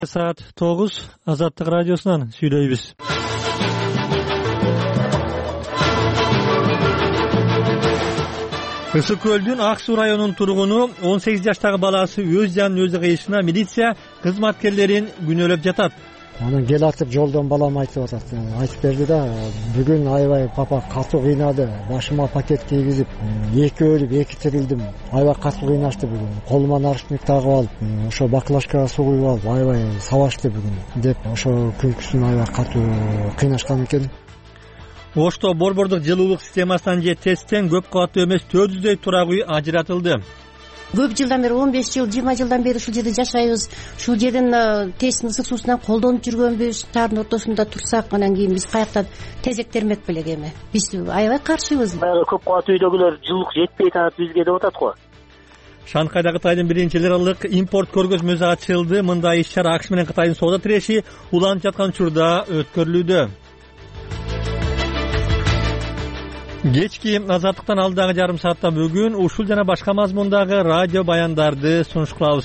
Saat 9 Азаттык радиосунан сүйлөйбүз. Ысык көлдүн Ак Суу районунун тургуну 18 жаштагы баласы өз жанын өзү кыйышына милиция кызматкерлерин күнөөлөп жатат. Анан кел атып жолдон балам айтып атат. Айтып берди да, бүгүн аябай папа катуу кыйнады. Башыма пакет кийгизип, эки өлүп, эки тирилдим. Аябай катуу кыйнашты бүгүн. Колума наручник тагып алып, ошо баклажкага суу куюп алып, аябай сабашты бүгүн деп, ошо күнкүсүн аябай катуу кыйнашкан экен. Ошто борбордук жылуулук системасынан же тесттен көп кабаттуу эмес 400дөй турак үй ажыратылды. Көп жылдан бери 15 жыл, 20 жылдан бери ушул жерде жашайбыз. Ушул жердин тесттин ысык суусунан колдонуп жүргөнбүз. Таардын ортосунда турсак, анан кийин биз каяктан тезектермек белек эми. Биз аябай каршыбыз. Баягы көп кабаттуу үйдөгүлөр жылуулук жетпей атат бизге деп атат го. Шанхайда Кытайдын биринчи эл аралык импорт көргөзмөсү ачылды. Мындай иш-чара АКШ менен Кытайдын соода тиреши уланып жаткан учурда өткөрүлүүдө. Кечки Азаттыктан алдагы жарым саатта бүгүн ушул жана башка мазмундагы радио баяндарды сунуш кылабыз.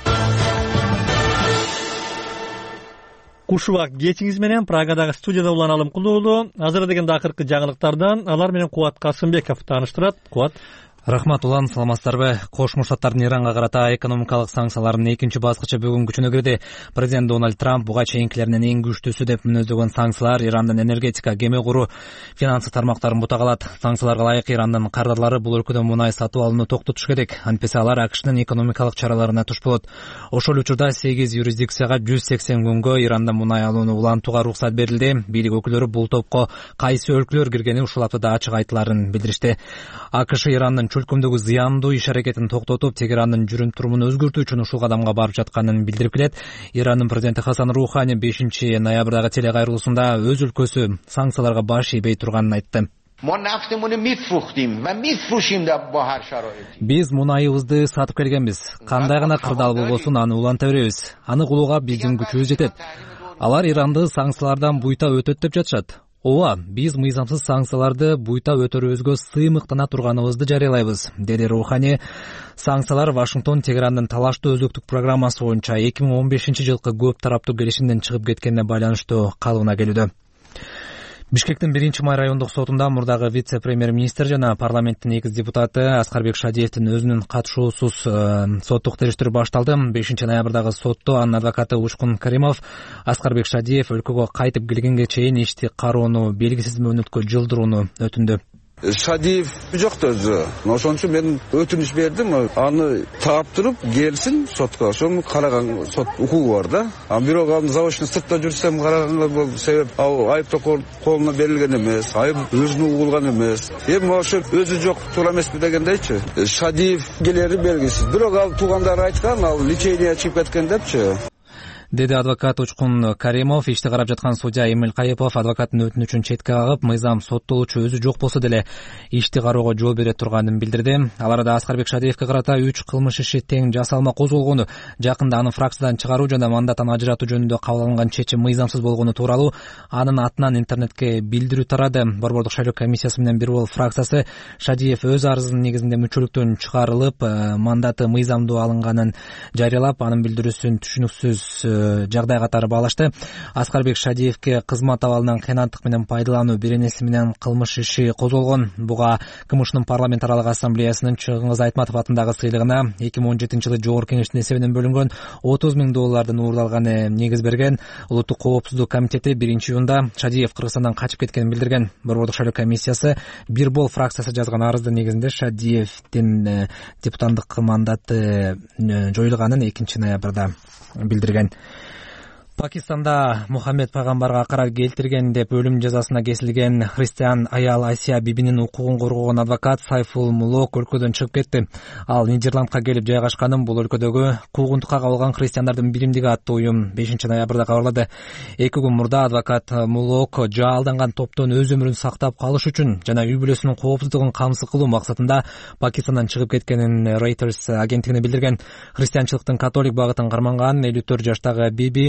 Куш убак кечиңиз менен Прагадагы студияда улан Алымкулуулу. Азыр деген акыркы жаңылыктардан алар менен Кубат Касымбеков тааныштырат. Кубат. Рахмат улан, саламатсыздарбы? Кошмо Штаттардын Иранга карата экономикалык санкцияларынын экинчи баскычы бүгүн күчүнө кирди. Президент Дональд Трамп буга чейинкилеринен эң күчтүүсү деп мүнөздөгөн санкциялар Ирандын энергетика, кеме куруу, финансы тармактарын бутагалат. Санкцияларга ылайык Ирандын кардарлары бул өлкөдөн мунай сатып алууну токтотуш керек. Антпесе алар АКШнын экономикалык чараларына туш болот. Ошол учурда 8 юрисдикцияга 180 күнгө Ирандан мунай алууну улантууга уруксат берилди. Бийлик өкүлдөрү бул топко кайсы өлкөлөр киргени ушул аптада ачык айтыларын билдиришти. АКШ Ирандын чөлкөмдөгү зыяндуу иш-аракетин токтотуп, Тегерандын жүрүм-турумун өзгөртүү үчүн ушул кадамга барып жатканын билдирип келет. Ирандын президенти Хасан Рухани 5 ноябрдагы телекайрылуусунда өз өлкөсү санкцияларга баш ийбей турганын айтты. Биз мунайыбызды сатып келгенбиз. Кандай гана кырдаал болбосун аны уланта беребиз. Аны кылууга биздин күчүбүз жетет. Алар Иранды санкциялардан буйта өтөт деп жатышат. Ооба, биз мыйзамсыз санкцияларды буйта өтөрүбүзгө сыймыктана турганыбызды жарыялайбыз, деди Рухани. Санкциялар Вашингтон Тегерандын талаштуу өзөктүк программасы боюнча 2015-жылкы көп тараптуу келишимден чыгып кеткенине байланыштуу калыбына келүүдө. Бишкектин 1-май райондук сотунда мурдагы вице-премьер-министр жана парламенттин негиз депутаты Аскарбек Шадиевдин өзүнүн катышуусуз соттук териштирүү башталды. 5 ноябрдагы сотто анын адвокаты Учкун Каримов Аскарбек Шадиев өлкөгө кайтып келгенге чейин ишти кароону белгисиз мөөнөткө жылдырууну өтүндү. Шадиев жокто өзү. Ошон үчүн мен өтүнүш бердим, аны таптырып келсин сотко. Ошону караган сот укугу бар да. Бирок аны заочно сыртта жүрсөм караганга бул себеп айыптоо колуна берилген эмес, айып өзүнө угулган эмес. Эми ошо өзү жок туура эмеспи дегендейчи. Шадиев келери белгисиз. Бирок ал туугандары айткан, ал лечение чыгып кеткен депчи. Деди адвокат Учкун Каримов. Ишти карап жаткан судья Эмиль Кайыпов адвокаттын өтүнүчүн четке кагып, мыйзам соттолуучу өзү жок болсо деле ишти кароого жол бере турганын билдирди. Ал арада Аскарбек Шадиевке карата 3 кылмыш иши тең жасалма козголгону, жакында аны фракциядан чыгаруу жана мандаттан ажыратуу жөнүндө кабыл алынган чечим мыйзамсыз болгону тууралуу анын атынан интернетке билдирүү тарады. Борбордук шайлоо комиссиясы менен бир бол фракциясы Шадиев өз арызынын негизинде мүчөлүктөн чыгарылып, мандаты мыйзамдуу алынганын жарыялап, анын билдирүүсүн түшүнүксүз жагдай катары баалашты. Аскарбек Шадиевке кызмат абалынан кыянаттык менен пайдалануу беренеси менен кылмыш иши козголгон. Буга КМШнын парламент аралык ассамблеясынын Чыңгыз Айтматов атындагы сыйлыгына 2017-жылы Жогорку Кеңештин эсебинен бөлүнгөн $30,000 уурдалганы негиз берген. Улуттук коопсуздук комитети 1-июнда Шадиев Кыргызстандан качып кеткенин билдирген. Борбордук шайлоо комиссиясы бир бол фракциясы жазган арыздын негизинде Шадиевдин депутаттык мандаты жоюлганын 2 ноябрда билдирген. Пакистанда Мухаммед пайгамбарга акарат келтирген деп өлүм жазасына кесилген христиан аял Асия бибинин укугун коргогон адвокат Сайфул Мулок өлкөдөн чыгып кетти. Ал Нидерландка келип жайгашканын бул өлкөдөгү куугунтукка кабылган христиандардын биримдиги аттуу уюм 5 ноябрда кабарлады. 2 күн мурда адвокат Мулок жаалданган топтон өз өмүрүн сактап калыш үчүн жана үй бүлөсүнүн коопсуздугун камсыз кылуу максатында Пакистандан чыгып кеткенин Reuters агенттигине билдирген. Христианчылыктын католик багытын карманган 54 жаштагы биби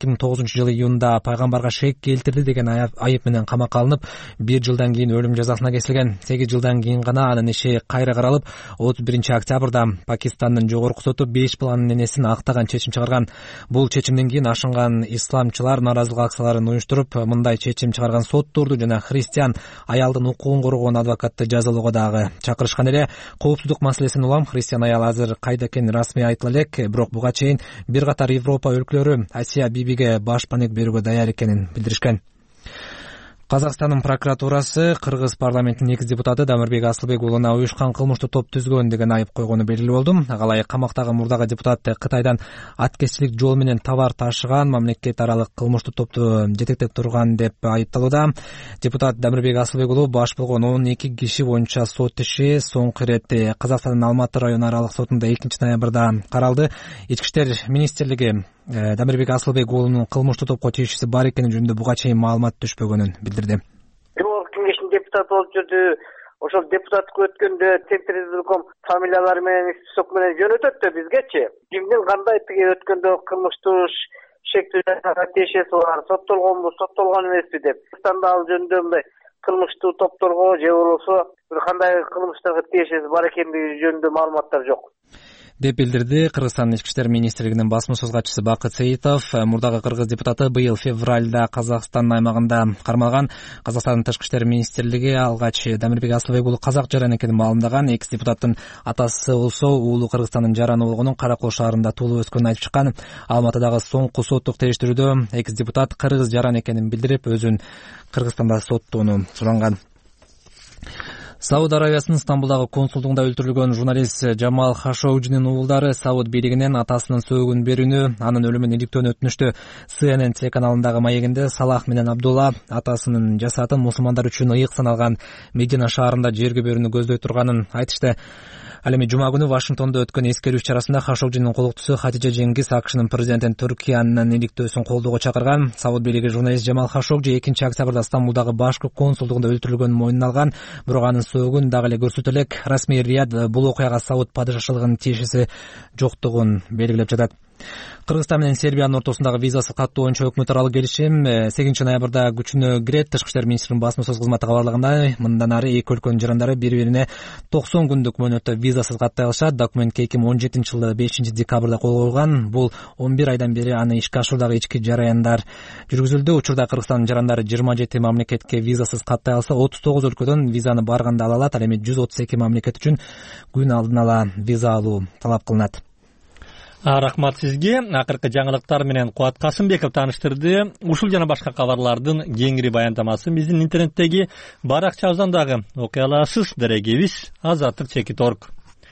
2009 июнда пайгамбарга шек келтирди деген айып менен камакка алынып 1 жылдан кийин өлүм жазасына кесилген. 8 жылдан кийин гана анын иши кайра каралып 31-октябрда Пакистандын жогорку соту 5 баланын энесин актаган чечим чыгарган. Бул чечимден кийин ашынган исламчылар нааразылык акцияларын уюштуруп, мындай чечим чыгарган сотторду жана христиан аялдын укугун коргоон адвокатты жазалоого дагы чакырышкан эле. Коопсуздук маселесин улам христиан аял азыр кайда экени расмий айтыла элек, бирок буга чейин бир катар Европа өлкөлөрү Асия Бибиге башпаник берүүгө даяр экенин билдиришкен. Казакстандын прокуратурасы Кыргыз парламентинин 2 депутаты Дамирбек Асылбек уулуна уюшкан кылмыштуу топ түзгөн деген айып койгону белгилүү болду. Алай камактагы мурдагы депутат Кытайдан аткезчилик жол менен товар ташыган, мамлекет аралык кылмыштуу топту жетектеп турган деп айыпталууда. Депутат Дамирбек Асылбек уулу баш болгон 12 киши боюнча сот иши соңку ирет Казакстандын Алматы району аралык сотунда 2-ноябрда каралды. Ички иштер министрлиги Дамирбек Асылбек уулунун кылмыштуу топко тиешеси бар экени жөнүндө буга чейин маалымат түшпөгөнүн билдирди. Жогорку кеңештин депутаты болуп жүрдү. Ошол депутаттыкка өткөндө Центризилком фамилиялары менен список менен жөнөтөт да бизгечи. Кимдин кандай тиги өткөндө кылмыштуу шектүү жасаган тиешеси бар, соттолгонбу, соттолгон эмеспи деп. Кыргызстанда ал жөнүндө мындай кылмыштуу топторго же болбосо бир кандай кылмыштарга тиешеси бар экендиги жөнүндө маалыматтар жок деп билдирди Кыргызстандын ички иштер министрлигинин басма-сөз катчысы Бакыт Сейитов. Мурдагы кыргыз депутаты быйыл февралда Казакстан аймагында кармалган. Казакстандын тышкы иштер министрлиги алгач Дамирбек Асылбек уулу казак жаран экенин маалымдаган. Экс депутаттын атасы болсо уулу Кыргызстандын жараны болгонун Кара Кол шаарында туулуп өскөнүн айтып чыккан. Алматыдагы соңку соттук териштирүүдө экс депутат кыргыз жаран экенин билдирип, өзүн Кыргызстанда соттоону суранган. Сауд Арабиясынын Стамбулдагы консулдугунда өлтүрүлгөн журналист Жамал Хашоужинин уулдары Сауд бийлигинен атасынын сөөгүн берүүнү, анын өлүмүн иликтөөнү өтүнүштү. CNN телеканалындагы маегинде Салах менен Абдулла атасынын жасатын мусулмандар үчүн ыйык саналган Медина шаарында жерге берүүнү көздөй турганын айтышты. Ал эми жума күнү Вашингтондо өткөн эскерүү чарасында Хашоужинин колуктусу Хатижа Жеңгиз AQShnын президентин Түркиянын иликтөөсүн колдоого чакырган. Сауд бийлиги журналист Жамал Хашоужи 2-октябрда Стамбулдагы башкы консулдугунда өлтүрүлгөнүн мойнуна алган, бирок анын сөөгүн дагы эле көрсөтө элек. Расмий Рияд бул окуяга Сауд падышачылыгынын тиешеси жоктугун белгилеп жатат. Кыргызстан менен Сербиянын ортосундагы визасыз каттоо боюнча өкмөт аралык келишим 8-ноябрда күчүнө кирет. Тышкы иштер министринин басма-сөз кызматы кабарлагандай, мындан ары эки өлкөнүн жарандары бири-бирине 90 күндүк мөөнөттө визасыз каттай алышат. Документ 2017-жылы 5-декабрда кол коюлган. Бул 11 айдан бери аны ишке ашыруудагы ички жараяндар жүргүзүлдү. Учурда Кыргызстандын жарандары 27 мамлекетке визасыз каттай алса, 39 өлкөдөн визаны барганда ала алат. Ал эми 132 мамлекет үчүн күн алдын ала виза алуу талап кылынат. Рахмат сизге. Акыркы жаңылыктар менен Кубат Касымбеков тааныштырды. Ушул жана башка кабарлардын кеңири баяндамасын биздин интернеттеги баракчабыздан дагы окуй аласыз. Дарегибиз Азаттык.org.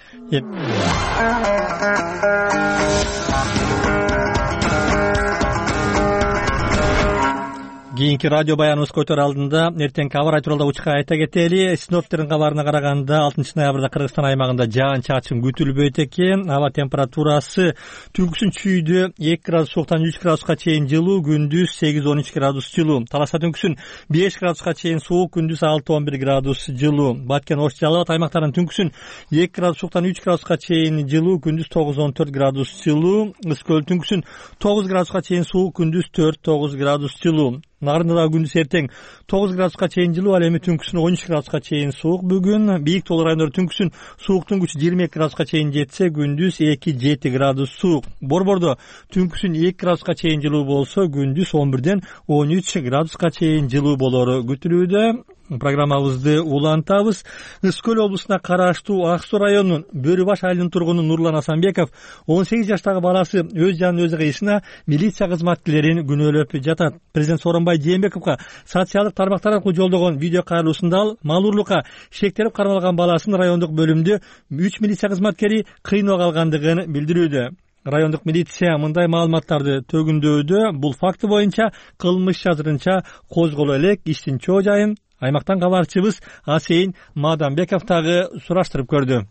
Кийинки радио баяныбыз көтөр алдында эртеңки аба рай тууралуу учка айта кетели. Синоптиктердин кабарына караганда 6-ноябрда Кыргызстан аймагында жаан-чачын күтүлбөйт экен. Аба температурасы түнкүсүн чүйдө 2 градус сууктан 3 градуска чейин жылуу, күндүз 8-13 градус жылуу. Таласта түнкүсүн 5 градуска чейин суук, күндүз 6-11 градус жылуу. Баткен, Ош, Жалал Абад аймактарынын түнкүсүн 2 градус сууктан 3 градуска чейин жылуу, күндүз 9-14 градус жылуу. Ысык көл түнкүсүн 9 градуска чейин суук, күндүз 4-9 градус жылуу. Нарында да күндүз эртең 9 градуска чейин жылуу, ал эми түнкүсүн 13 градуска чейин суук. Бүгүн бийик тоолор райондору түнкүсүн сууктун күчү 22 градуска чейин жетсе, күндүз 2-7 градус суук. Борбордо түнкүсүн 2 градуска чейин жылуу болсо, күндүз 11-ден 13 градуска чейин жылуу болору күтүлүүдө. Программабызды улантабыз. Ысык көл облусуна караштуу Ак Суу районунун Бөрүбаш айылынын тургуну Нурлан Асанбеков 18 жаштагы баласы өз жанын өзү кыйышына милиция кызматкерлерин күнөөлөп жатат. Президент Сооронбай Жээнбековго социалдык тармактар аркылуу жолдогон видео кайрылуусунда ал малуурлукка шектелип кармалган баласын райондук бөлүмдө 3 милиция кызматкери кыйноого алгандыгын билдирүүдө. Райондук милиция мындай маалыматтарды төгүндөүүдө. Бул факты боюнча кылмыш азырынча козголо элек. Иштин чоо жайын аймактан кабарчыбыз Асейин Мадамбеков дагы сураштырып көрдү.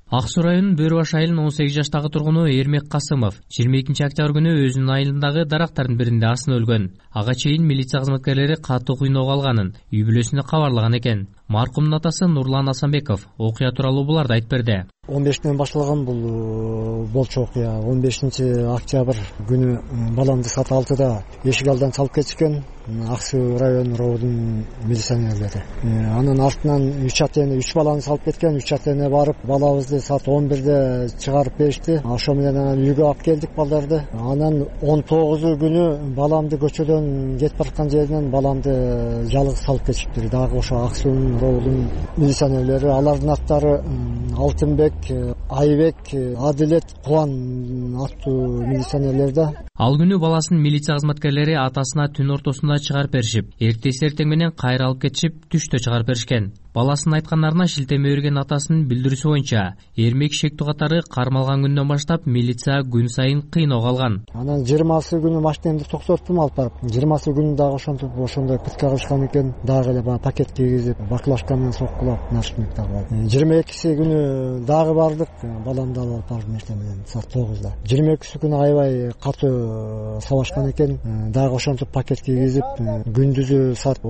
Ак Суу районунун Бөрү Баш айылынын 18 жаштагы тургуну Эрмек Касымов 22 октябрь күнү өзүнүн айылындагы дарактардын биринде асынып өлгөн. Ага чейин милиция кызматкерлери катуу кыйноого алганын үй бүлөсүнө кабарлаган экен. Маркумдун атасы Нурлан Асанбеков окуя тууралуу буларды айтып берди. 15-тен башталган бул болчу окуя. 15 октябрь күнү баламды саат 6-да эшик алдынан салып кетишкен Ак Суу районунун ровдун милиционерлери. Анын артынан 3 баланы салып кеткен. 3 атене барып балабызды саат 11-де чыгарып беришти. Ошо менен анан үйгө алып келдик балдарды. Анан 19 күнү баламды көчөдөн кетип бараткан жеринен баламды жалгыз салып кетишиптир. Дагы ошо Ак Суунун ровдун милиционерлери. Алардын аттары Алтынбек, Айбек, Адилет, Кубан аттуу милиционерлер да. Ал күнү баласын милиция кызматкерлери атасына түн ортосунда чыгарып беришип, эртеси эртең менен кайра алып кетишип, түштө чыгарып беришкен. Баласынын айткандарына шилтеме берген атасынын билдирүүсү боюнча, Эрмек Шектүү катары кармалган күндөн баштап милиция күн сайын кыйноого алган. Анан 20 күнү машинемди токтоттум алып барып. 20 күнү дагы ошондой пытка кылышкан экен. Дагы эле пакет кийгизип, баклажка менен соккулап, наручник тагып. 22 күнү дагы бардык. Баламды алып бардым эртең менен саат 9-да. 22 күнү аябай катуу сабашкан экен. Дагы ошентип пакет кийгизип, күндүзү саат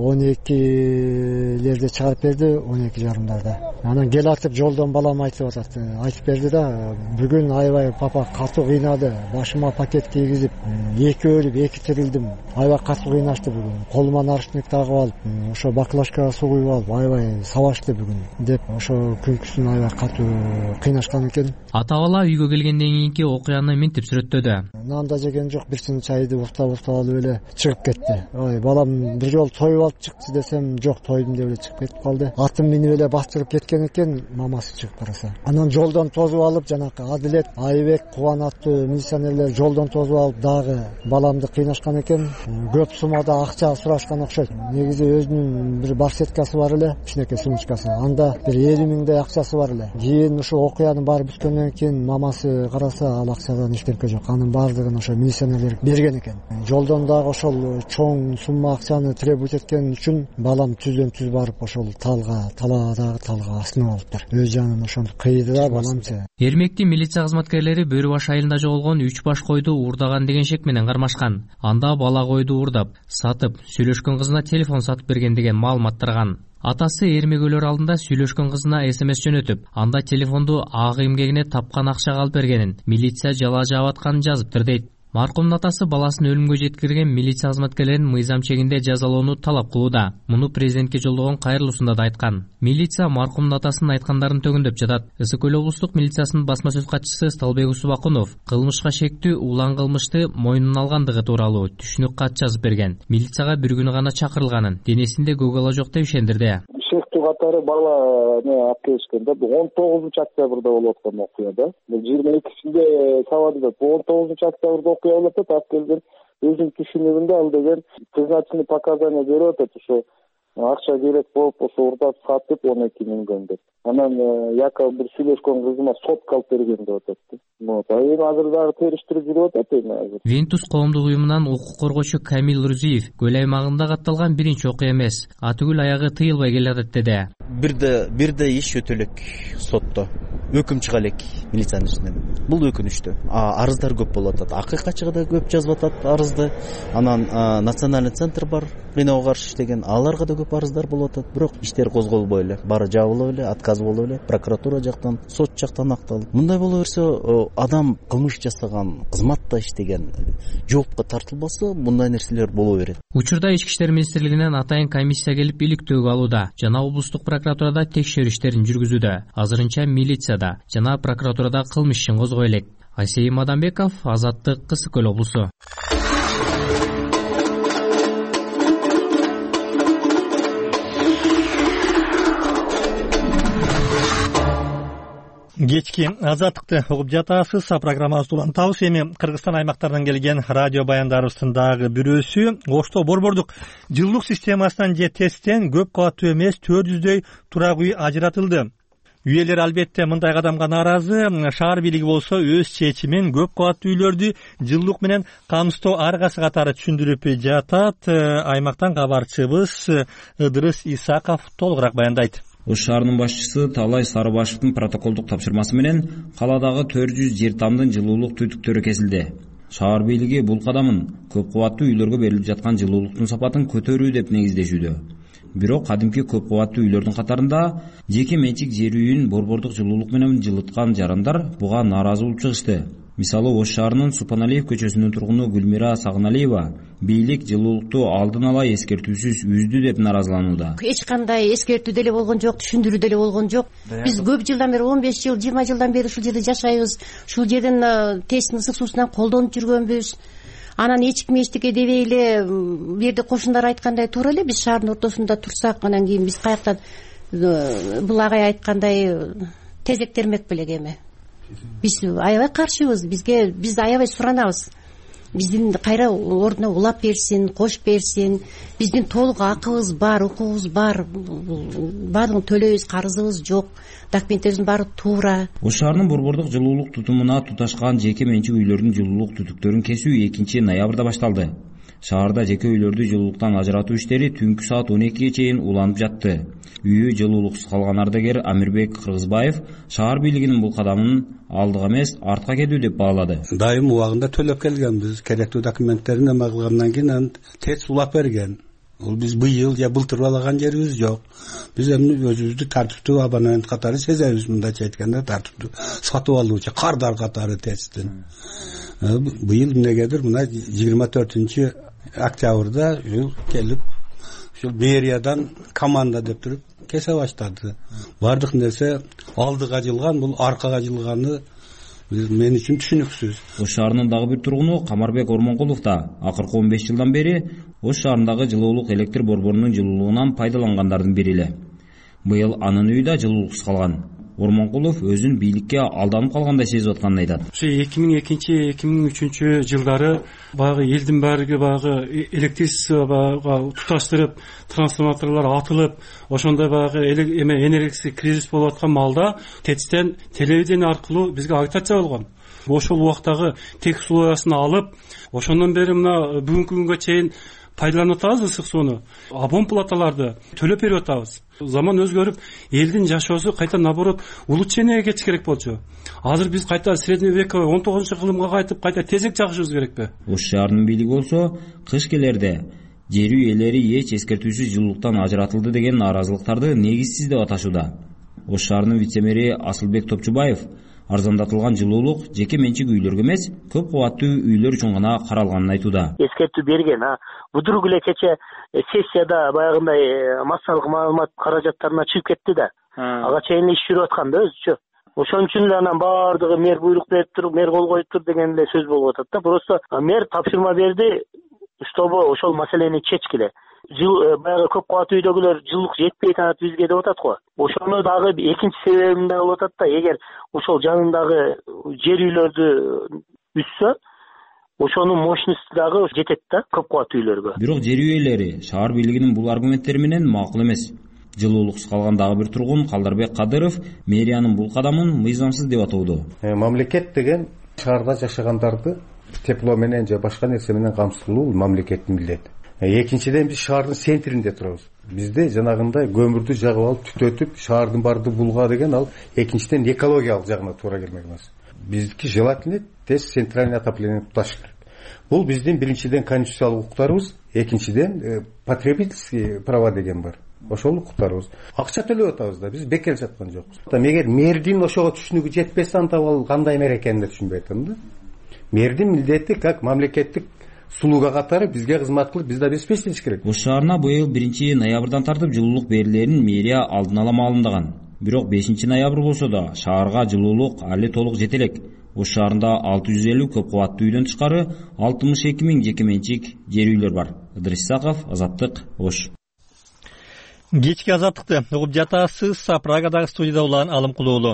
12-лерде чыгарып берди. 12:30. Анан келатып жолдон балам айтып берди да, бүгүн аябай папа катуу кыйнады, башыма пакет кийгизип, 2 өлүп 2 тирилдим. Аябай катуу кыйнашты бүгүн. Колума наручник тагып алып, ошо баклажкага суу куюп алып, аябай сабашты бүгүн деп ошо күнкүсүн аябай катуу кыйнашкан экен. Ата-бала үйгө келгенден кийинки окуяны минтип сүрөттөдү. Нан да жеген жок, бир чин чайды уктап алып эле чыгып кетти. Ой, балам бир жолу тоюп алып чыкты десем, жок, тойдум деп эле чыгып кетип калды. Атын минип эле бастырып кеткен экен, мамасы чыгып караса. Анан жолдон тосуп алып, жанакы Адилет, Айбек, Кубан аттуу милиционерлер жолдон тосуп алып дагы баламды кыйнашкан экен. Көп суммада акча сурашкан окшойт. Негизи өзүнүн бир барсеткасы бар эле, кичинекей сумочкасы. Анда бир 50 миңдей акчасы бар эле. Кийин ушул окуянын баары бүткөндөн кийин мамасы караса, ал акчадан эчтеке жок. Анын баардыгын ошо милиционерлер берген экен. Жолдон дагы ошол чоң сумма акчаны требовать эткен үчүн балам түздөн түз барып ошол талаадагы талга асынып алыптыр. Өз жанын ошентип кыйды да баламчы. Эрмектин милиция кызматкерлери Бөрү Баш айылында жоголгон 3 баш койду уурдаган деген шек менен кармашкан. Анда бала койду уурдап, сатып, сүйлөшкөн кызына телефон сатып берген деген маалымат тараган. Атасы Эрмек өлөр алдында сүйлөшкөн кызына СМС жөнөтүп, анда телефонду ак эмгегине тапкан акчага алып бергенин, милиция жала жаап атканын жазыптыр дейт. Маркумдун атасы баласын өлүмгө жеткирген милиция кызматкерлерин мыйзам чегинде жазалоону талап кылууда. Муну президентке жолдогон кайрылуусунда да айткан. Милиция маркумдун атасынын айткандарын төгүндөп жатат. Ысык көл облустук милициясынын басма сөз катчысы Сталбек Усубакунов кылмышка шектүү улан кылмышты мойнуна алгандыгы тууралуу түшүнүк кат жазып берген. Милицияга бир күнү гана чакырылганын, денесинде көк ала жок деп ишендирди. Шектүү катары бала алып келишкен да. 19 октябрда болуп аткан окуя да. 22-синде сабады. 19 октябрда окуя болуп атат. Алып келген өзүнүн түшүнүгүндө ал деген призначенный показания берип атат. Ошо акча керек болуп, ошо урдап сатып 12 миңден деп. Анан якобы бир сүйлөшкөн кызыма сотка алып берген деп атат. Эми азыр дагы териштирип жүрүп атат эми азыр. Вентус коомдук уюмунан укук коргоочу Камил Рузиев көл аймагында катталган биринчи окуя эмес. Атүгүл аягы тыйылбай келатат деди. Бирде иш өтө элек сотто. Өкүм чыга элек милициянын ичинен. Бул өкүнүчтүү. Арыздар көп болуп атат. АККчыга да көп жазып атат арызды. Анан национальный центр бар, кыйноого каршы иштеген, аларга да көп арыздар болуп атат. Бирок иштер козголбой эле, баары жабылып эле, отказ болуп эле, прокуратура жактан, сот жактан акталып. Мындай боло берсе, адам кылмыш жасаган, кызматта иштеген, жоопко тартылбаса, мындай нерселер боло берет. Учурда Ички иштер министрлигинен атайын комиссия келип иликтөөгө алууда жана облустук прокуратурада текшерүү иштерин жүргүзүүдө. Азырынча милицияда жана прокуратурада кылмыш ишин козгой элек. Асейим Мадамбеков, Азаттык, Ысык көл облусу. Кечки Азаттыкты угуп жатасыз. Программабызды улантабыз. Эми Кыргызстан аймактарынан келген радио баяндарыбыздын дагы бирөөсү Ошто борбордук жылуулук системасынан же тесттен көп кабаттуу эмес 400дөй турак үй ажыратылды. Үйелер албетте мындай кадамга нааразы. Шаар бийлиги болсо өз чечимин көп кабаттуу үйлөрдү жылуулук менен камсыздоо аргасы катары түшүндүрүп жатат. Аймактан кабарчыбыз Ыдырыс Исаков толугураак баяндайт. Ош шаарынын башчысы Таалай Сарыбашевдин протоколдук тапшырмасы менен каладагы 400 жер тамдын жылуулук түтүктөрү кесилди. Шаар бийлиги бул кадамын көп кубаттуу үйлөргө берилип жаткан жылуулуктун сапатын көтөрүү деп негиздешүүдө. Бирок кадимки көп кубаттуу үйлөрдүн катарында жеке менчик жер үйүн борбордук жылуулук менен жылыткан жарандар буга нааразы болуп чыгышты. Мисалы Ош шаарынын Супаналиев көчөсүнүн тургуну Гүлмира Сагыналиева бийлик жылуулукту алдын ала эскертүүсүз үздү деп нааразыланууда. Эч кандай эскертүү деле болгон жок, түшүндүрүү деле болгон жок. Биз көп жылдан бери 15 жыл, 20 жылдан бери ушул жерде жашайбыз. Ушул жердин тесттин ысык суусунан колдонуп жүргөнбүз. Анан эчким эчтеке дебей эле бу жерде кошундар айткандай туура эле биз шаардын ортосунда турсак, анан кийин биз каяктан бул агай айткандай тезек термек белек эми. Биз аябай каршыбыз. Биз аябай суранабыз. Биздин кайра ордуна улап берсин, кош берсин. Биздин толук акыбыз бар, укугубуз бар. Баардыгын төлөйбүз, карызыбыз жок. Документтерибиздин баары туура. Ош шаарынын борбордук жылуулук тутумуна туташкан жеке менчик үйлөрдүн жылуулук түтүктөрүн кесүү 2-ноябрда башталды. Шаарда жеке үйлөрдү жылуулуктан ажыратуу иштери түнкү саат 12-ге чейин уланып жатты. Үйү жылуулуксуз калган ардагер Амирбек Кыргызбаев шаар бийлигинин бул кадамын алдыга эмес, артка кетүү деп баалады. Дайым убагында төлөп келгенбиз. Керектүү документтерин эме кылгандан кийин тез улап берген. Ол биз быйыл же былтыр алаган жерибиз жок. Биз эми өзүбүздү тартиптүү абонент катары сезебиз, мындайча айтканда тартиптүү сатып алуучу кардар катары тесттин. Быйыл эмнегедир мына 24 октябрда келип ушул мэриядан команда деп туруп кесе баштады. Бардык нерсе алдыга жылган, бул аркага жылганы мен үчүн түшүнүксүз. Ош шаарынын дагы бир тургуну Камарбек Ормонкулов да акыркы 15 жылдан бери Ош шаарындагы жылуулук электр борборунун жылуулугунан пайдалангандардын бири эле. Быйыл анын үйү да жылуулуксуз калган. Ормонкулов өзүн бийликке алданып калгандай сезип атканын айтат. 2002-2003 жылдары баягы элдин баардыгы баягы электричествого туташтырып, трансформаторлор атылып, ошондой баягы энергетик кризис болуп аткан маалда ТЭЦтен телевидение аркылуу бизге агитация болгон. Ошол убактагы тек условиясын алып, ошондон бери мына бүгүнкү күнгө чейин пайдаланып атабыз ысык сууну. Абон платаларды төлөп берип атабыз. Заман өзгөрүп, элдин жашоосу кайта наоборот улучшенияга кетиш керек болчу. Азыр биз кайта средневековый 19-кылымга кайтып, кайта тезек жагышыбыз керекпи? Ош шаарынын бийлиги болсо, кыш келерде жер үй ээлери эч эскертүүсүз жылуулуктан ажыратылды деген нааразылыктарды негизсиз деп аташууда. Ош шаарынын вице-мэри Асылбек Топчубаев арзандатылган жылуулук жеке менчик үйлөргө эмес, көп кубаттуу үйлөр үчүн гана каралганын айтууда. Эскертүү берген, будурук эле кече сессияда баягындай массалык маалымат каражаттарына чыгып кетти да. Ага чейин иш жүрүп аткан да өзүчө. Ошон үчүн эле анан баардыгы мэр буйрук берип туруп, мэр кол коюп тур деген эле сөз болуп атат да. Просто мэр тапшырма берди, чтобы ошол маселени чечкиле. Баягы көп кубаттуу үйдөгүлөр жылуулук жетпей атат бизге деп атат го. Ошону дагы экинчи себебим да болуп атат да, эгер ошол жанындагы жер үйлөрдү үссө, ошонун мощности дагы жетет да көп кубаттуу үйлөргө. Бирок жер ээлери шаар бийлигинин бул аргументтери менен макул эмес. Жылуулуксуз калган дагы бир тургун Калдарбек Кадыров мэриянын бул кадамын мыйзамсыз деп атоодо. Мамлекет деген шаарда жашагандарды тепло менен же башка нерсе менен камсыздоо мамлекеттин милдети. Экинчиден биз шаардын центринде турабыз. Бизде жанагындай көмүрдү жагып алып түтөтүп шаардын барды булга деген ал экинчиден экологиялык жагына туура келмек эмес. Биздики желательно тез центральный отопление туташ керек. Бул биздин биринчиден конституциялык укуктарыбыз, экинчиден потребительский права деген бар. Ошол укуктарыбыз. Акча төлөп атабыз да, биз бекер жаткан жокпуз. Эгер мэрдин ошого түшүнүгү жетпесе, анда ал кандай мэр экенин түшүнбөй атам да. Мэрдин милдети как мамлекеттик сулууга катары бизге кызмат кылып, бизди обеспечить керек. Ош шаарына быйыл 1-ноябрдан тартып жылуулук берилерин мэрия алдын ала маалымдаган. Бирок 5-ноябрь болсо да шаарга жылуулук али толук жете элек. Ош шаарында 650 көп кубаттуу үйдөн тышкары 62 000 жеке менчик жер үйлөр бар. Ыдырыс Исаков, Азаттык, Ош. Кечки Азаттыкты угуп жатасыз. Прагадагы студияда улан Алым Кулуулу.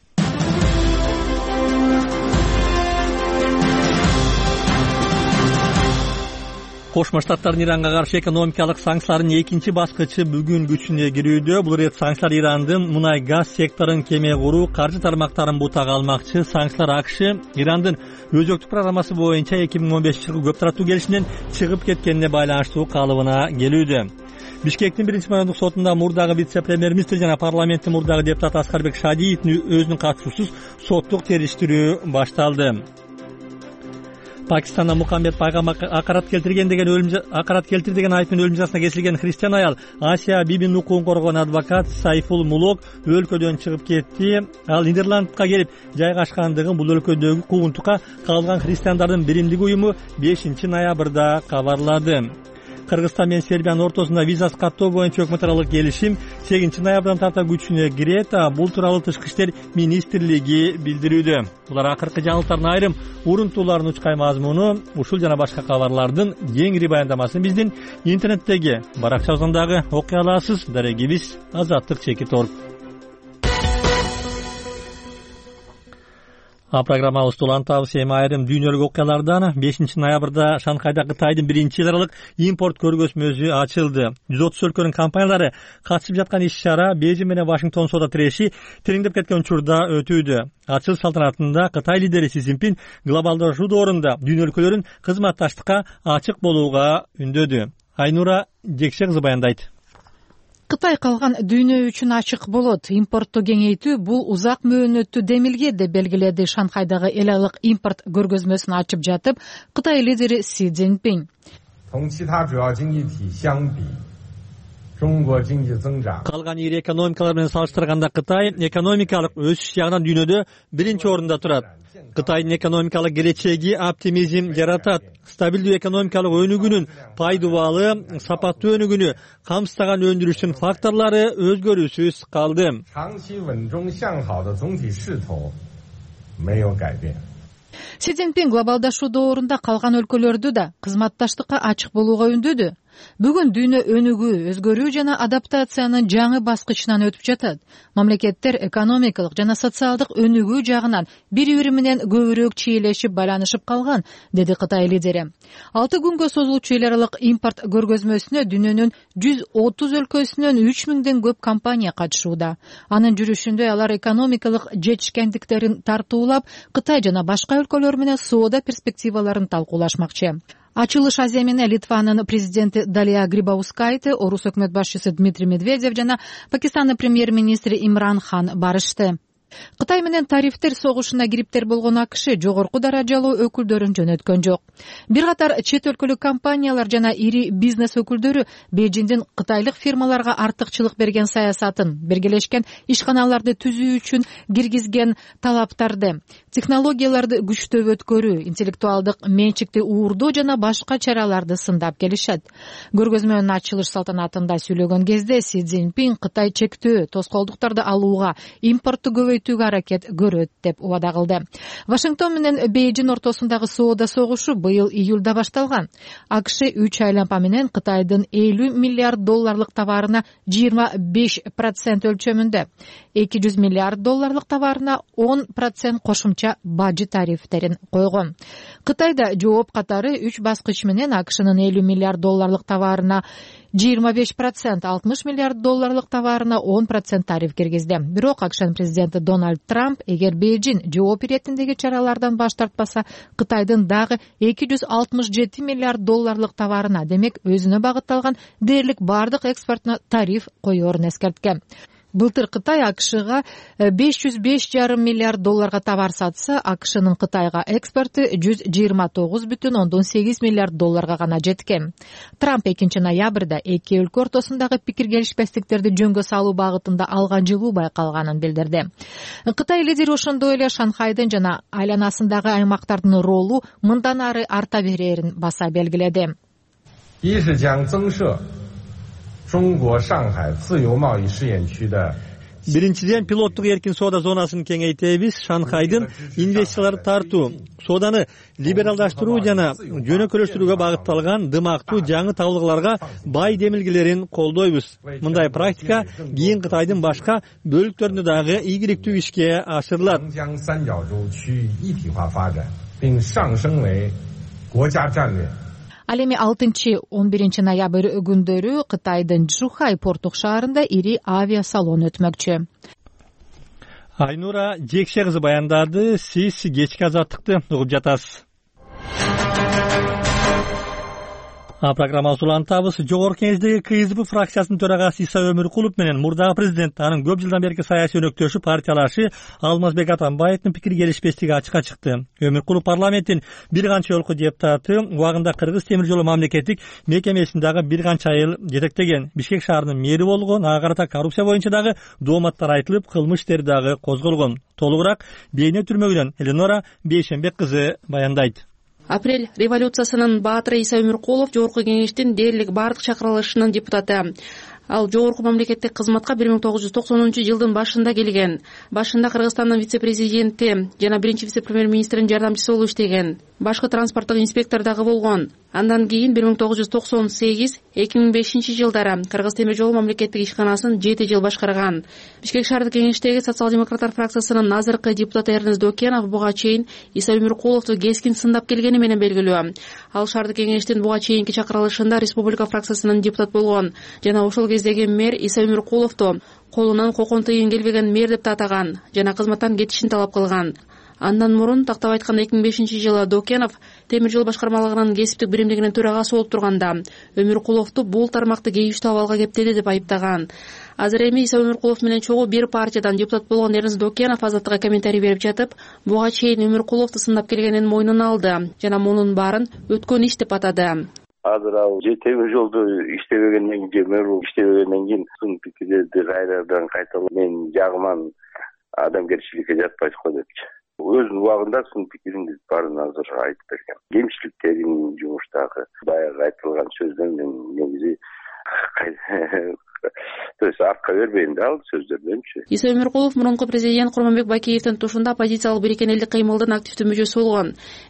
Кошмо Штаттардын Иранга каршы экономикалык санкциялардын экинчи баскычы бүгүн күчүнө кирүүдө. Бул рет санкциялар Ирандын мунай газ секторун кеме куруу, каржы тармактарын бутага алмакчы. Санкциялар АКШ Ирандын өзөктүк программасы боюнча 2015 жылы көп тараттуу келишимден чыгып кеткенине байланыштуу калыбына келүүдө. Бишкектин 1-майондук сотунда мурдагы вице-премьер-министр жана парламенттин мурдагы депутаты Аскарбек Шадиевдин өзүнүн катышуусуз соттук териштирүү башталды. Пакистанда Мухаммед пайгамбарга акарат келтирди деген айып менен өлүм жазасына кесилген христиан аял Асия Бибинин укугун коргогон адвокат Сайфул Мулок өлкөдөн чыгып кетти. Ал Нидерландка келип жайгашкандыгын бул өлкөдөгү куугунтукка кабылган христиандардын биримдиги уюму 5-ноябрда кабарлады. Кыргызстан менен Сербиянын ортосунда визасыз каттоо боюнча өкмөт келишим 8-ноябрдан тарта күчүнө кирет. Бул тууралуу Тышкы иштер министрлиги билдирүүдө. Булар акыркы жаңылыктардын айрым урунтууларын учкай мазмуну. Ушул жана башка кабарлардын кеңири баяндамасын биздин интернеттеги баракчабыздан дагы окуй аласыз. Дарегибиз Азаттык.org. Программабызды улантабыз. Эми айрым дүйнөлүк окуялардан 5-ноябрда Шанхайда Кытайдын 1-эл аралык импорт көргөзмөсү ачылды. 130 өлкөнүн компаниялары катышып жаткан иш-чара Бейжиң менен Вашингтон соода тиреши тереңдеп кеткен учурда өтүүдө. Ачылыш салтанатында Кытай лидери Си Цзиньпин глобалдашуу доорунда дүйнө өлкөлөрүн кызматташтыкка ачык болууга үндөдү. Айнура Жекше кызы баяндайт. Кытай калган дүйнө үчүн ачык болот. Импортту кеңейтүү бул узак мөөнөттүү демилге деп белгиледи Шанхайдагы эл аралык импорт көргөзмөсүн ачып жатып Кытай лидери Си Цзиньпин. Калган ири экономикалар менен салыштырганда Кытай экономикалык өсүш жагынан дүйнөдө 1-орунда турат. Кытайдын экономикалык келечеги оптимизм жаратат. Стабилдүү экономикалык өнүгүүнүн пайдубалы, сапаттуу өнүгүүнү камсыздаган өндүрүштүн факторлору өзгөрүүсүз калды. Си Цзиньпин глобалдашуу доорунда калган өлкөлөрдү да кызматташтыкка ачык болууга үндөдү. Бүгүн дүйнө өнүгүү, өзгөрүү жана адаптациянын жаңы баскычынан өтүп жатат. Мамлекеттер экономикалык жана социалдык өнүгүү жагынан бири-бири менен көбүрөөк чийлешип, байланышып калган, деди Кытай лидери. 6 күнгө созулуучу эл аралык импорт көргөзмөсүнө дүйнөнүн 130 өлкөсүнөн 3000ден көп компания катышууда. Анын жүрүшүндө алар экономикалык жетишкендиктерин тартуулап, Кытай жана башка өлкөлөр менен соода перспективаларын талкуулашмакчы. Ачылыш Азия менен Литванын президенти Далия Грибаускайте, Орус өкмөт башчысы Дмитрий Медведев жана Пакистандын премьер-министри Имран Хан барышты. Кытай менен тарифтер согушуна кириптер болгон АКШ жогорку даражалуу өкүлдөрүн жөнөткөн жок. Бир катар чет өлкөлүк компаниялар жана ири бизнес өкүлдөрү Бейжиңдин кытайлык фирмаларга артыкчылык берген саясатын, биргелешкен ишканаларды түзүү үчүн киргизген талаптарды, технологияларды күчтөп өткөрүү, интеллектуалдык менчикти уурдоо жана башка чараларды сындап келишет. Көргөзмөнүн ачылыш салтанатында сүйлөгөн кезде Си Цзиньпин Кытай чектөө, тоскоолдуктарды алууга, импортту көбөйтүүгө аракет көрөт деп убада кылды. Вашингтон менен Бейжиң ортосундагы соода согушу быйыл июлда башталган. АКШ 3 айлампа менен Кытайдын 50 миллиард долларлык товарына 25% өлчөмүндө, 200 миллиард долларлык товарына 10% кошумча бажы тарифтерин койгон. Кытайда жооп катары 3 баскыч менен АКШнын 50 миллиард долларлык товарына 25%, 60 миллиард долларлык товарына 10% тариф киргизди. Бирок АКШнын президенти Дональд Трамп эгер Бейжиң жооп иретиндеги чаралардан баш тартпаса, Кытайдын дагы 267 миллиард долларлык товарына, демек өзүнө багытталган дээрлик бардык экспортуна тариф коерун эскерткен. Былтыр Кытай АКШга 505,5 миллиард долларга товар сатса, АКШнын Кытайга экспорту 129,8 миллиард долларга гана жеткен. Трамп 2-ноябрда эки өлкө ортосундагы пикир келишпестиктерди жөнгө салуу багытында алган жылуу байкалганын билдирди. Кытай лидери ошондой эле Шанхайдын жана айланасындагы аймактардын ролу мындан ары арта берерин баса белгиледи. Биринчиден, пилоттук эркин соода зонасын кеңейтебиз, Шанхайдын инвестицияларды тартуу, сооданы либералдаштыруу жана жөнөкөлөштүрүүгө багытталган дымактуу жаңы табылгаларга бай демилгелерин колдойбуз. Мындай практика кийин Кытайдын башка бөлүктөрүндө дагы ийгиликтүү ишке ашырылат. Ал эми 6-11 ноябрь күндөрү Кытайдын Чжухай порттук шаарында ири авиасалон өтмөкчү. Айнура Жекше кызы баяндады. Сиз кечки азаттыкты угуп жатасыз. Программабызды улантабыз. Жогорку Кеңештеги КСДП фракциясынын төрагасы Иса Өмүркулов менен мурдагы президент, анын көп жылдан берки саясий өнөктөшү, партиялашы Алмазбек Атамбаевдин пикири келишпестиги ачыкка чыкты. Өмүркулов парламенттин бир канча жолку депутаты, убагында Кыргыз темир жолу мамлекеттик мекемесин дагы бир канча айыл жетектеген. Бишкек шаарынын мэри болгон, ага карата коррупция боюнча дагы дооматтар айтылып, кылмыш иштери дагы козголгон. Толугураак Бейне түрмөгүнөн Эленора Бейшенбек кызы баяндайт. Апрель революциясынын баатыры Иса Өмүркулов Жогорку Кеңештин дээрлик бардык чакырылышынын депутаты. Ал жогорку мамлекеттик кызматка 1990 башында келген. Башында Кыргызстандын вице-президенти жана биринчи вице-премьер-министринин жардамчысы болуп иштеген. Башкы транспорттук инспектор дагы болгон. Андан кийин 1998-2005 жылдары Кыргыз темир жолу мамлекеттик ишканасын 7 жыл башкарган. Бишкек шаардык кеңештеги социал-демократтар фракциясынын азыркы депутаты Эрнест Докенов буга чейин Иса Өмүркуловду кескин сындап келгени менен белгилүү. Ал шаардык кеңештин буга чейинки чакырылышында республика фракциясынын депутат болгон жана ошол кездеги мэр Иса Өмүркуловду колунан кокон тыйын келбеген мэр деп атаган жана кызматтан кетишин талап кылган. Андан мурун тактап айтканда 2005 жылы Докенов темир жол башкармалыгынын кесиптик биримдигинин төрагасы болуп турганда Өмүркуловду бул тармакты кейиштүү абалга кептеди деп айыптаган. Азыр эми Иса Өмүркулов менен чогуу бир партиядан депутат болгон Эрнест Докенов Азаттыкка комментарий берип жатып, буга чейин Өмүркуловду сындап келгенин мойнуна алды жана мунун баарын өткөн иш деп атады. Азыр ал темир жолду иштебегенден кийин, мэр иштебегенден кийин сын пикирлерди кайрадан кайталап мен жагыман адамгерчиликке жатпайт го депчи. Өзүнүн убагында сын пикириңиз баарын азыр айтып берген. Кемчиликтерин жумуштагы баягы айтылган сөздөн мен негизи то есть артка бербейм да ал сөздөрдөнчү. Иса Өмүркулов мурунку президент Курманбек Бакиевдин тушунда оппозициялык бириккен элдик кыймылдын активдүү мүчөсү болгон.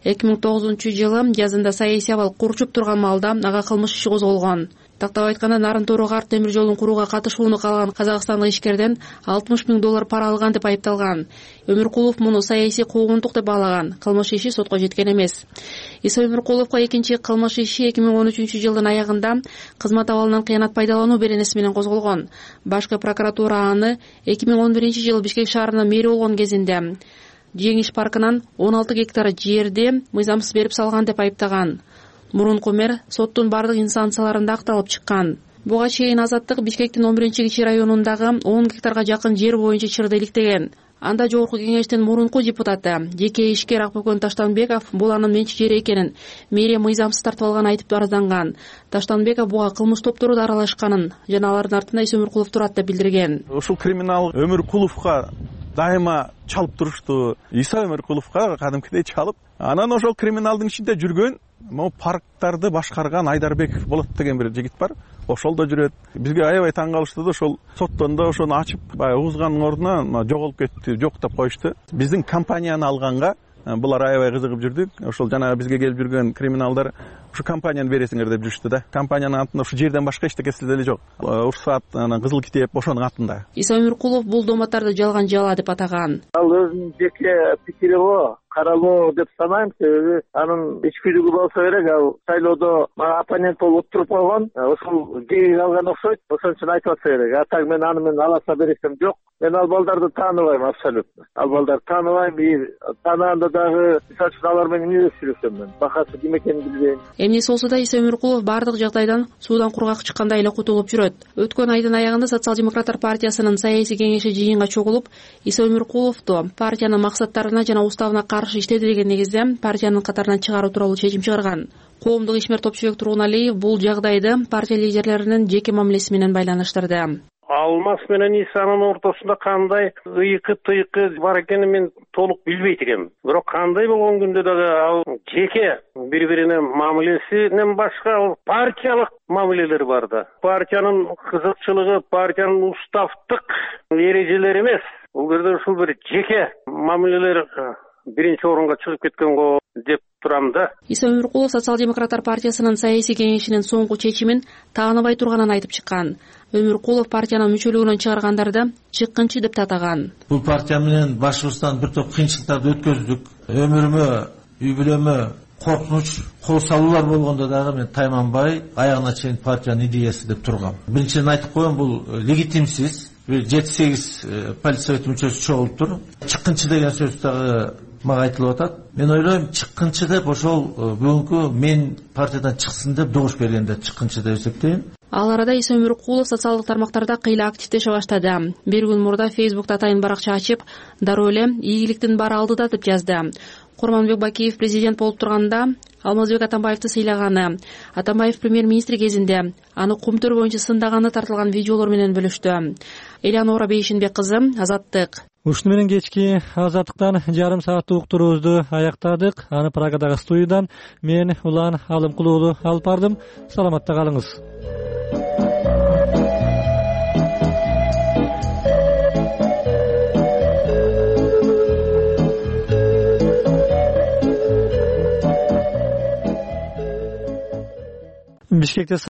2009 жылы жазында саясий абал курчуп турган маалда ага кылмыш иши козголгон. Тактап айтканда Нарын Торо Кар темир жолун курууга катышууну каалаган казакстандык ишкерден $60,000 пара алган деп айыпталган. Өмүркулов муну саясий куугунтук деп баалаган. Кылмыш иши сотко жеткен эмес. Иса Өмүркуловго экинчи кылмыш иши 2013 жылдын аягында кызмат абалынан кыянат пайдалануу беренеси менен козголгон. Башкы прокуратура аны 2011 жылы Бишкек шаарынын мэри болгон кезинде Жеңиш паркынан 16 гектар жерди мыйзамсыз берип салган деп айыптаган. Мурунку мэр соттун бардык инстанцияларында акталып чыккан. Буга чейин Азаттык Бишкектин 11-кичи районундагы 10 гектарга жакын жер боюнча чырды иликтеген. Анда Жогорку Кеңештин мурунку депутаты жеке ишкер Акбөкөн Таштанбеков бул анын менчик жери экенин мэрия мыйзамсыз тартып алганын айтып арызданган. Таштанбеков буга кылмыш топтору да аралашканын жана алардын артында Иса Өмүркулов турат деп билдирген. Ушул криминал Өмүркуловго дайыма чалып турушту. Иса Өмүркуловго кадимкидей чалып, анан ошол криминалдын ичинде жүргөн могу парктарды башкарган Айдарбеков болот деген бир жигит бар. Ошол да жүрөт. Бизге аябай таң калышты да, ошол соттон да ошону ачып, баягы угузганын ордуна жоголуп кетти, жок деп коюшту. Биздин компанияны алганга булар аябай кызыгып жүрдүк. Ошол жана бизге келип жүргөн криминалдар ушу компанияны бересиңер деп жүрүштү да. Компаниянын атында ушу жерден башка эчтекеси деле жок. Уруксат, анан кызыл китеп ошонун атында. Иса Өмүркулов бул дооматтарды жалган жала деп атаган. Ал өзүнүн жеке пикири го каралоо деп санайм, себеби анын ичкилиги болсо керек. Ал шайлоодо мага оппонент болуп туруп койгон, ошол жеги алган окшойт, ошон үчүн айтып атса керек. А так мен аны аласа бересем жок. Мен ал балдарды тааныбайм абсолютно. Ал балдарды тааныбайм, тааныганда дагы мисалы үчүн алар менен эмне сүйлөшөм мен. Бакасы ким экенин билбейм. Эмнеси болсо да Иса Өмүркулов бардык жагдайдан суудан кургак чыккандай эле кутулуп жүрөт. Өткөн айдын аягында социал-демократтар партиясынын саясий кеңеши жыйынга чогулуп, Иса Өмүркуловду партиянын максаттарына жана уставына каршы иштеди деген негизде партиянын катарынан чыгаруу тууралуу чечим чыгарган. Коомдук ишмер Топчубек Тургуналиев бул жагдайды партия лидерлеринин жеке мамилеси менен байланыштырды. Алмаз менен Исанын ортосунда кандай ыйкы-тыйкы бар экенин мен толук билбейт экенмин. Бирок кандай болгон күндө дагы ал жеке бири-бирине мамилесинен башка партиялык мамилелер бар да. Партиянын кызыкчылыгы, партиянын уставдык эрежелери эмес. Бул жерде ушул бир жеке мамилелер биринчи орунга чыгып кеткен го деп турам да. Иса Өмүркулов социал-демократтар партиясынын саясий кеңешинин соңку чечимин тааныбай турганын айтып чыккан. Өмүркулов партиянын мүчөлүгүнөн чыгаргандарды чыккынчы деп атаган. Бул партия менен башыбыздан бир топ кыйынчылыктарды өткөздүк. Өмүрүмө, үй бүлөмө коркунуч, кол салуулар болгондо дагы мен тайманбай аягына чейин партиянын идеясы деп тургам. Биринчиден айтып коем, бул легитимсиз. 7-8 полиция мүчөсү чогулуптур. Чыккынчы деген сөз дагы мага айтылып атат. Мен ойлойм, чыккынчы деп ошол бүгүнкү мен партиядан чыксын деп добуш бергенде чыккынчы деп эсептейм. Ал арада Иса Өмүркулов социалдык тармактарда кыйла активдеше баштады. Бир күн мурда Facebook'та атайын баракча ачып, дароо эле ийгиликтин баары алдыда деп жазды. Курманбек Бакиев президент болуп турганда Алмазбек Атамбаевди сыйлаганы, Атамбаев премьер-министр кезинде аны кумтөр боюнча сындаганы тартылган видеолор менен бөлүштү. Элеонора Бейшинбек кызы, Азаттык. Ушуну менен кечки Азаттыктан жарым сааттык уктуруубузду аяктадык. Аны Прагадагы студиядан мен Улан Алымкулуу алып бардым. Саламатта калыңыз. Бишкекте